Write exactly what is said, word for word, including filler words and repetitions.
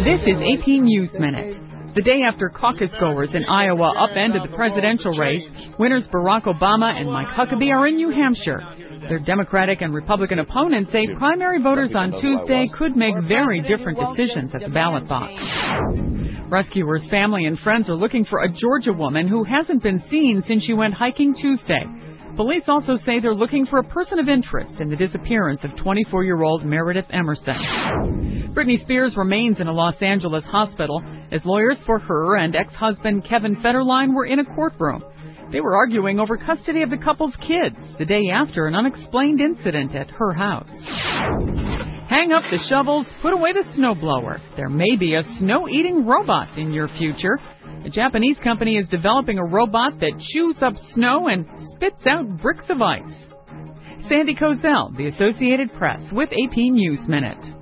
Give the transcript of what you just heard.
This is A P News Minute. The day after caucus goers in Iowa upended the presidential race, winners Barack Obama and Mike Huckabee are in New Hampshire. Their Democratic and Republican opponents say primary voters on Tuesday could make very different decisions at the ballot box. Rescuers, family, and friends are looking for a Georgia woman who hasn't been seen since she went hiking Tuesday. Police also say they're looking for a person of interest in the disappearance of twenty-four-year-old Meredith Emerson. Britney Spears remains in a Los Angeles hospital as lawyers for her and ex-husband Kevin Federline were in a courtroom. They were arguing over custody of the couple's kids the day after an unexplained incident at her house. Hang up the shovels, put away the snowblower. There may be a snow-eating robot in your future. A Japanese company is developing a robot that chews up snow and spits out bricks of ice. Sandy Kozel, The Associated Press, with A P News Minute.